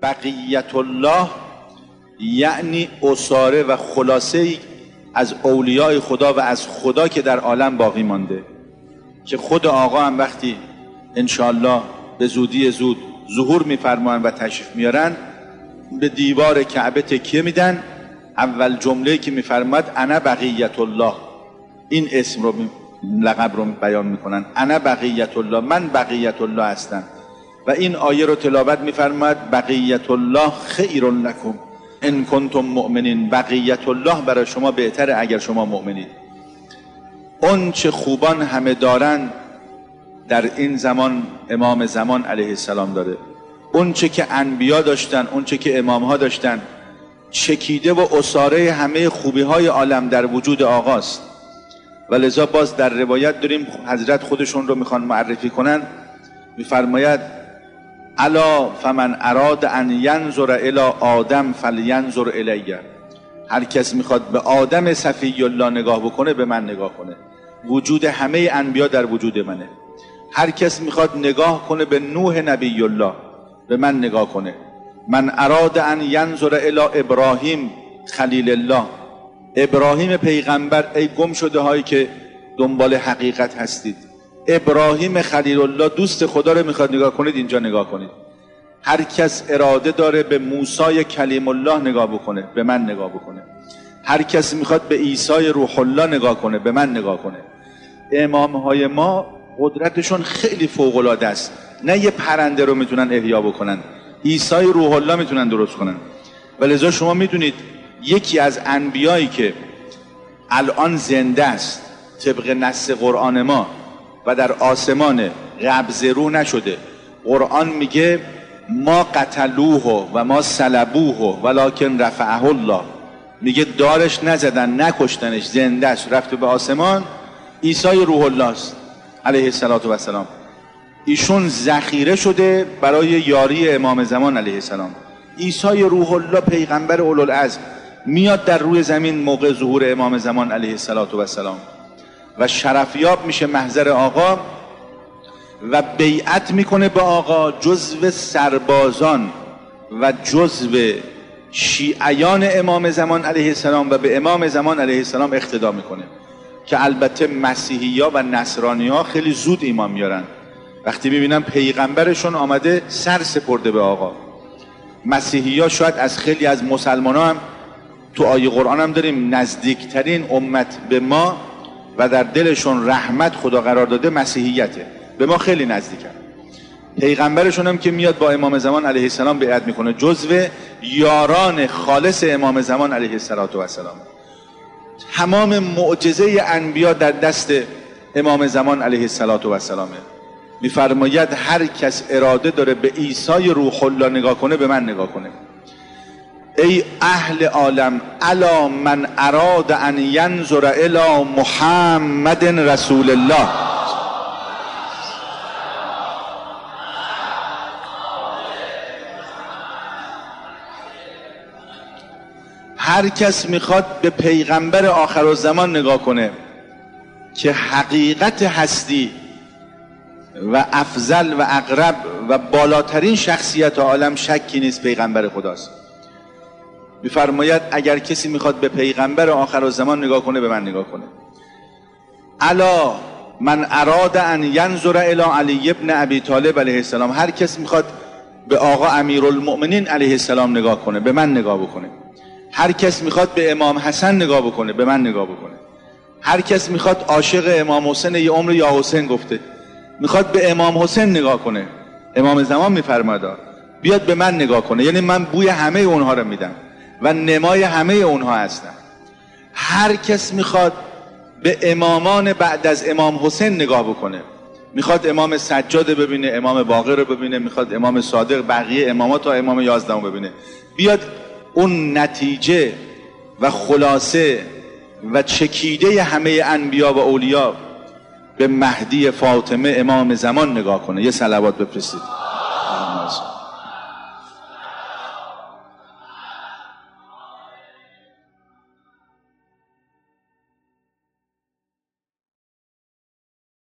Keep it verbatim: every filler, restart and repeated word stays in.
بقیت الله یعنی اساره و خلاصه از اولیاء خدا و از خدا که در عالم باقی مانده، که خود آقا هم وقتی انشاءالله به زودی زود ظهور میفرمایند و تشریف میارن، به دیوار کعبه تکیه میدن، اول جمله که میفرماد انا بقیت الله، این اسم رو لقب رو بیان میکنن، انا بقیت الله، من بقیت الله هستم. و این آیه رو تلاوت میفرماد بقیت الله خیر لکم ان کنتم مؤمنین، بقیت الله برای شما بهتره اگر شما مؤمنید. اون چه خوبان همه دارن در این زمان امام زمان علیه السلام داره، اون چه که انبیا داشتن، اون چه که امام ها داشتن، چکیده و اساره همه خوبی های عالم در وجود آقاست. و لذا باز در روایت داریم حضرت خودشون رو میخوان معرفی کنن، میفرماید الا فمن اراد ان ینظر الی آدم فلینظر الیه، هر کس میخواد به آدم صفی الله نگاه بکنه به من نگاه کنه، وجود همه انبیا در وجود منه. هر کس میخواد نگاه کنه به نوح نبی الله به من نگاه کنه. من اراد ان ینظر الی ابراهیم خلیل الله، ابراهیم پیغمبر، ای گم شده هایی که دنبال حقیقت هستید، ابراهیم خلیل الله دوست خدا رو میخواد نگاه کنید، اینجا نگاه کنید. هر کس اراده داره به موسی کلیم الله نگاه بکنه به من نگاه بکنه. هر کس میخواد به عیسی روح الله نگاه کنه به من نگاه کنه. امام های ما قدرتشون خیلی فوق العاده است، نه یه پرنده رو میتونن احیا بکنن، عیسی روح الله میتونن درست کنن. ولذا شما میدونید یکی از انبیایی که الان زنده است طبق نص قرآن ما و در آسمان قبض رو نشده، قرآن میگه ما قتلوه و ما صلبوه ولکن رفعه الله، میگه دارش نزدن نکشتنش، زنده است رفته به آسمان. عیسی روح الله است علیه السلام، ایشون ذخیره شده برای یاری امام زمان علیه السلام. عیسی روح الله پیغمبر اولوالعزم میاد در روی زمین موقع ظهور امام زمان علیه السلام و شرفیاب میشه محضر آقا و بیعت میکنه با آقا، جزو سربازان و جزو شیعیان امام زمان علیه السلام و به امام زمان علیه السلام اقتدا میکنه. که البته مسیحی ها و نصرانی ها خیلی زود ایمان میارن وقتی میبینن پیغمبرشون آمده سر سپرده به آقا. مسیحی ها شاید از خیلی از مسلمان ها هم تو آیه قرآن هم داریم نزدیکترین امت به ما و در دلشون رحمت خدا قرار داده مسیحیته، به ما خیلی نزدیکن. پیغمبرشون هم که میاد با امام زمان علیه السلام بیعت میکنه، جزو یاران خالص امام زمان علیه السلام. تمام معجزه انبیا در دست امام زمان علیه السلام. میفرماید هر کس اراده داره به عیسی روح الله نگاه کنه به من نگاه کنه. ای اهل عالم الا من اراد ان ینظر الی محمد رسول الله، هر کس میخواد به پیغمبر آخرالزمان نگاه کنه که حقیقت هستی و افضل و اقرب و بالاترین شخصیت عالم شکی نیست پیغمبر خداست. میفرماید اگر کسی میخواد به پیغمبر آخرالزمان نگاه کنه به من نگاه کنه. الا من اراد ان ینظر الی علی ابن ابی طالب علیه السلام، هر کس میخواد به آقا امیرالمؤمنین علیه السلام نگاه کنه به من نگاه بکنه. هر کس میخواد به امام حسن نگاه بکنه به من نگاه بکنه. هر کس میخواد عاشق امام حسین یه عمر یا حسین گفته میخواد به امام حسین نگاه کنه، امام زمان میفرماید بیاد به من نگاه کنه، یعنی من بوی همه اونها رو میدم و نمای همه اونها هستم. هر کس میخواد به امامان بعد از امام حسین نگاه بکنه، میخواد امام سجاد ببینه، امام باقر رو ببینه، میخواد امام صادق، بقیه امامات تا امام یازدهم ببینه، بیاد اون نتیجه و خلاصه و چکیده همه انبیا و اولیا به مهدی فاطمه امام زمان نگاه کنه. یه صلوات بفرستید.